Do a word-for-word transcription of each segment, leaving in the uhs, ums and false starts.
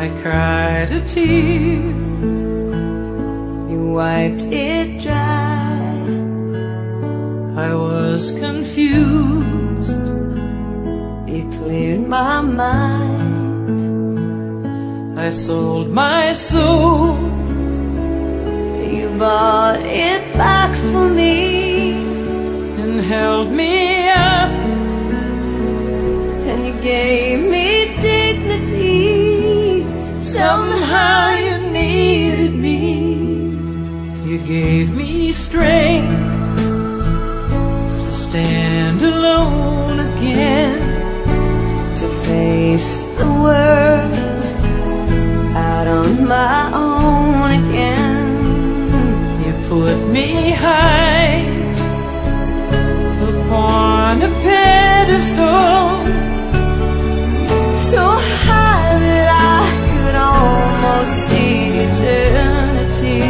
I cried a tear. You wiped it dry. I was confused. You cleared my mind. I sold my soul. You bought it back for me and held me up. And you gave me dignity. Somehow you needed me. You gave me strength to stand alone again, to face the world out on my own again. You put me high upon a pedestal, so high that I could almost see eternity.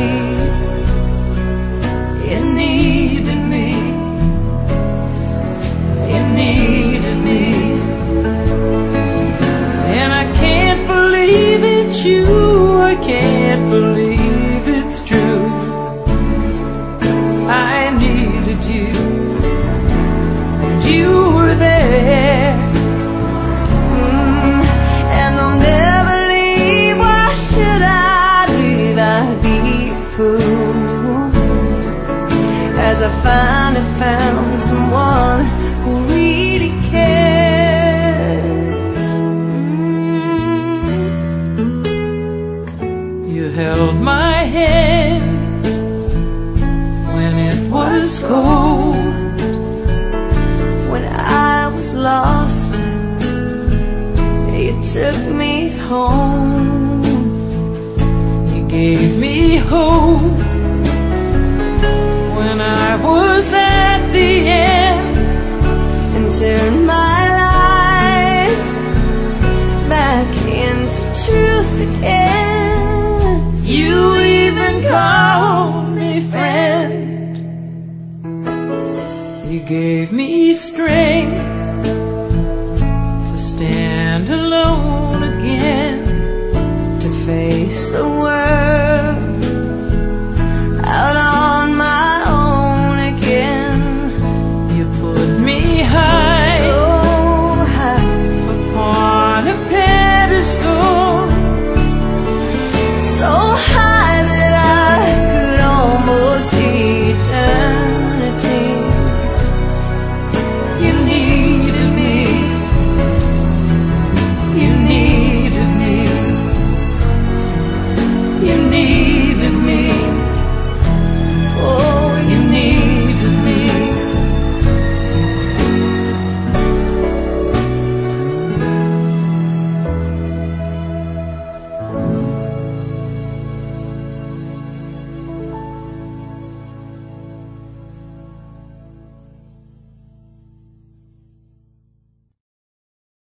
You needed me. You needed me. And I can't believe it's you. I can't believe it's true. I needed you, and you were there. Mm, and I'll never leave. Why should I leave? I'd be a fool. As I finally found someone who really cares. Mm. You held my hand when it was cold, when I was lost. You took me home. You gave me hope when I was at the end, and turned my life back into truth again. You even called me friend. You gave me strength